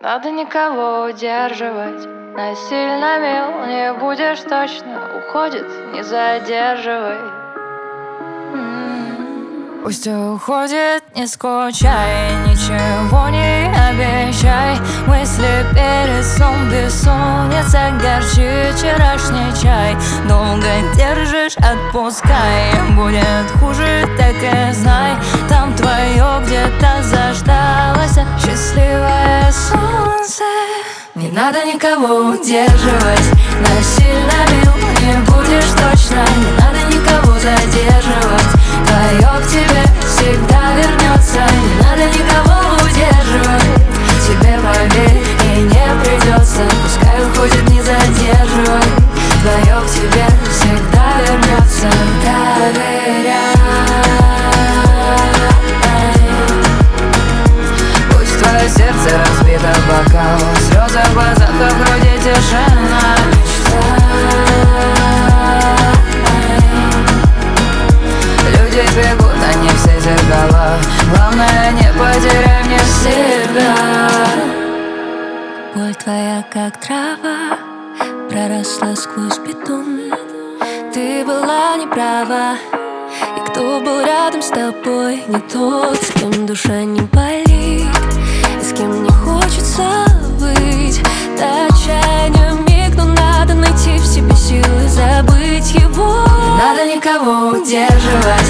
Надо никого удерживать. Насильно мил не будешь точно. Уходит, не задерживай. Пусть уходит, не скучай, ничего не обещай. Мысли перед сном, бессонница, горчит вчерашний чай. Долго держишь, отпускай, будет хуже, так и знай. Там твое где-то заждалось счастливое солнце. Не надо никого удерживать. Насильно мил не будешь точно. Не надо никого задерживать. Твое к тебе всегда вернется. Не надо никого удерживать. Тебе поверь и не придется. Пускай уходит, не задерживай. Твое к тебе всегда вернется. Доверяй. Пусть твое сердце разбито в бокал, слезы в глазах, а в груди тишина. Люди бегут, они все зеркала. Главное, не потеряй мне себя. Боль твоя, как трава, проросла сквозь бетон. Ты была неправа, и кто был рядом с тобой не тот, с кем душа не болит, и с кем не хочется быть. До отчаяния миг, но надо найти в себе силы забыть его. Не надо никого удерживать.